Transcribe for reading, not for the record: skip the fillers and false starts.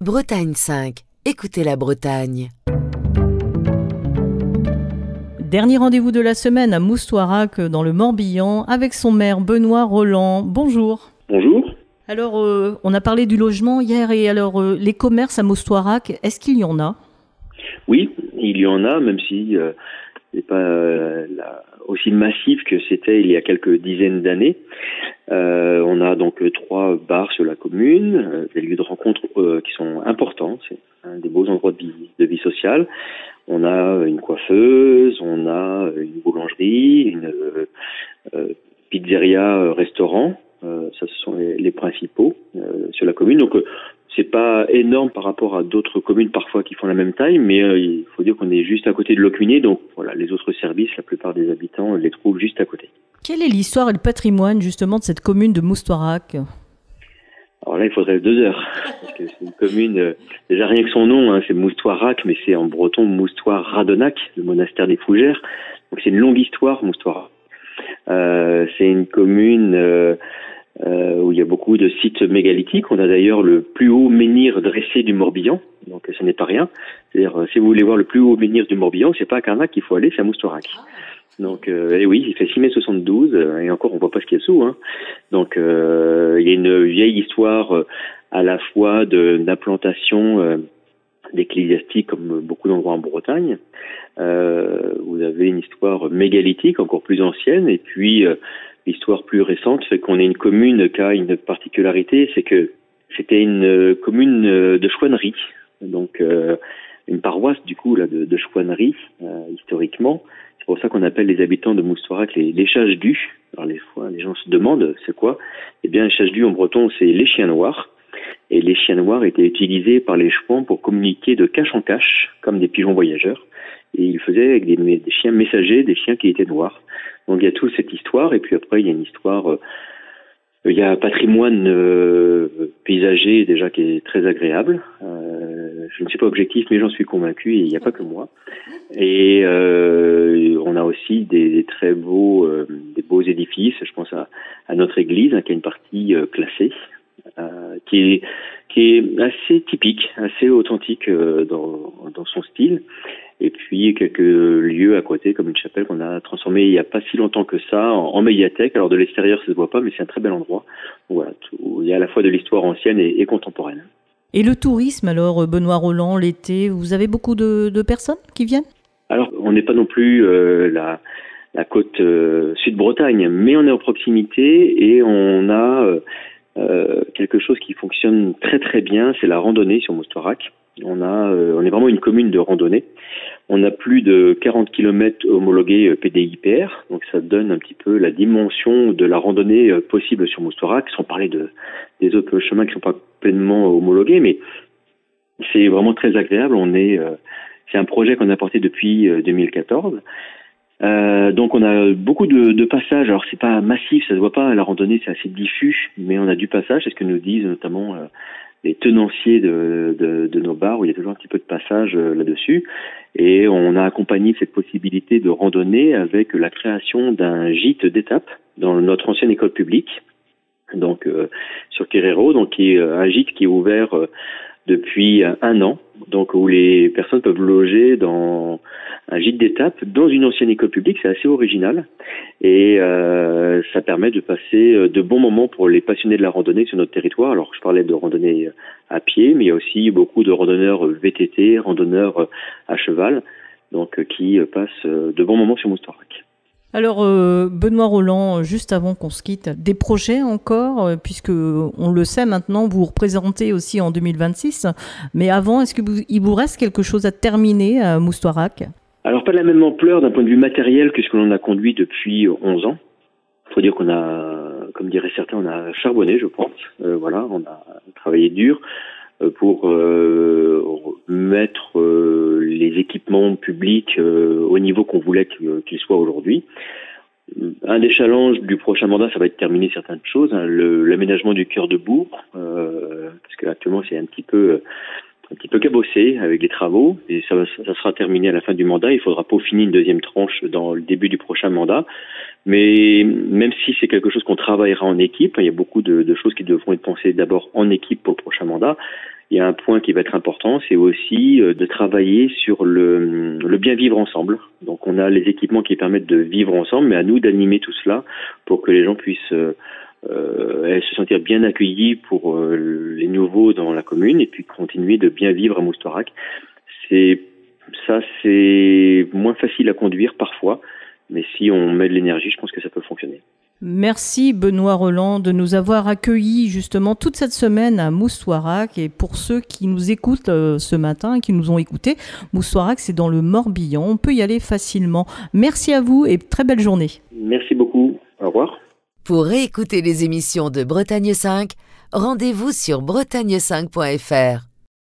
Bretagne 5. Écoutez la Bretagne. Dernier rendez-vous de la semaine à Moustoirac dans le Morbihan avec son maire Benoît Rolland. Bonjour. Bonjour. Alors, on a parlé du logement hier et alors les commerces à Moustoirac, est-ce qu'il y en a ? Oui, il y en a, même si c'est pas aussi massif que c'était il y a quelques dizaines d'années. On a donc 3 bars sur la commune, des lieux de rencontre qui sont importants, c'est un des beaux endroits de vie sociale. On a une coiffeuse, on a une boulangerie, une pizzeria, restaurant. Ça, ce sont les principaux sur la commune. Donc, c'est pas énorme par rapport à d'autres communes parfois qui font la même taille, mais il faut dire qu'on est juste à côté de Locminé, donc voilà, les autres services, la plupart des habitants les trouvent juste à côté. Quelle est l'histoire et le patrimoine justement de cette commune de Moustoirac ? Alors là, il faudrait 2 heures, parce que c'est une commune, déjà rien que son nom, c'est Moustoirac, mais c'est en breton Moustoir-Radonac, le monastère des Fougères. Donc c'est une longue histoire, Moustoirac. C'est une commune où il y a beaucoup de sites mégalithiques. On a d'ailleurs le plus haut menhir dressé du Morbihan, donc ce n'est pas rien. C'est-à-dire, si vous voulez voir le plus haut menhir du Morbihan, c'est pas à Carnac qu'il faut aller, c'est à Moustoirac. Donc, et oui, il fait 6,72 m, et encore, on voit pas ce qu'il y a dessous, hein. Donc, il y a une vieille histoire à la fois d'implantation d'ecclésiastiques, comme beaucoup d'endroits en Bretagne. Vous avez une histoire mégalithique, encore plus ancienne, et puis l'histoire plus récente fait qu'on est une commune qui a une particularité, c'est que c'était une commune de chouannerie, donc une paroisse du coup là de chouannerie historiquement. C'est pour ça qu'on appelle les habitants de Moustoirac les chaches-dus. Alors les fois, les gens se demandent c'est quoi ? Eh bien, les chaches-dus en breton, c'est les chiens noirs. Et les chiens noirs étaient utilisés par les chouans pour communiquer de cache en cache, comme des pigeons voyageurs. Et ils faisaient avec des chiens messagers, des chiens qui étaient noirs. Donc il y a toute cette histoire. Et puis après, il y a une histoire... il y a un patrimoine paysager déjà qui est très agréable. Je ne suis pas objectif, mais j'en suis convaincu, et il n'y a pas que moi. Et on a aussi des très beaux, des beaux édifices. Je pense à notre église, qui a une partie classée, qui est assez typique, assez authentique dans son style. Et puis quelques lieux à côté, comme une chapelle qu'on a transformée il n'y a pas si longtemps que ça en médiathèque. Alors de l'extérieur, ça se voit pas, mais c'est un très bel endroit. Donc, voilà, il y a à la fois de l'histoire ancienne et contemporaine. Et le tourisme, alors, Benoît Rolland, l'été, vous avez beaucoup de personnes qui viennent ? Alors, on n'est pas non plus la côte Sud-Bretagne, mais on est en proximité et on a quelque chose qui fonctionne très très bien, c'est la randonnée sur Moustoirac. On est vraiment une commune de randonnée. On a plus de 40 km homologués PDI-PR, donc ça donne un petit peu la dimension de la randonnée possible sur Moustoirac, sans parler des autres chemins qui ne sont pas pleinement homologués, mais c'est vraiment très agréable. C'est un projet qu'on a porté depuis 2014. Donc on a beaucoup de passages. Alors c'est pas massif, ça se voit pas. La randonnée c'est assez diffus, mais on a du passage. C'est ce que nous disent notamment les tenanciers de nos bars, où il y a toujours un petit peu de passage là-dessus. Et on a accompagné cette possibilité de randonnée avec la création d'un gîte d'étape dans notre ancienne école publique, donc sur Querero, donc qui est un gîte qui est ouvert depuis 1 an, donc où les personnes peuvent loger dans un gîte d'étape dans une ancienne école publique. C'est assez original et ça permet de passer de bons moments pour les passionnés de la randonnée sur notre territoire. Alors je parlais de randonnée à pied, mais il y a aussi beaucoup de randonneurs VTT, randonneurs à cheval, donc qui passent de bons moments sur Moustoirac. Alors, Benoît Rolland, juste avant qu'on se quitte, des projets encore, puisque on le sait maintenant, vous représentez aussi en 2026. Mais avant, est-ce qu'il vous reste quelque chose à terminer à Moustoirac ? Alors, pas de la même ampleur d'un point de vue matériel que ce que l'on a conduit depuis 11 ans. Il faut dire qu'on a, comme diraient certains, on a charbonné, je pense. Voilà, on a travaillé dur pour mettre les équipements publics au niveau qu'on voulait qu'ils soient aujourd'hui. Un des challenges du prochain mandat, ça va être de terminer certaines choses, l'aménagement du cœur de bourg, parce que actuellement c'est un petit peu cabossé avec les travaux, et ça sera terminé à la fin du mandat. Il faudra peaufiner une deuxième tranche dans le début du prochain mandat. Mais même si c'est quelque chose qu'on travaillera en équipe, il y a beaucoup de choses qui devront être pensées d'abord en équipe pour le prochain mandat. Il y a un point qui va être important, c'est aussi de travailler sur le bien vivre ensemble. Donc on a les équipements qui permettent de vivre ensemble, mais à nous d'animer tout cela pour que les gens puissent se sentir bien accueillis pour les nouveaux dans la commune et puis continuer de bien vivre à Moustoirac. C'est moins facile à conduire parfois, mais si on met de l'énergie, je pense que ça peut fonctionner. Merci Benoît Rolland de nous avoir accueillis justement toute cette semaine à Moustoirac. Et pour ceux qui nous écoutent ce matin, qui nous ont écoutés, Moustoirac c'est dans le Morbihan, on peut y aller facilement. Merci à vous et très belle journée. Merci beaucoup, au revoir. Pour réécouter les émissions de Bretagne 5, rendez-vous sur bretagne5.fr.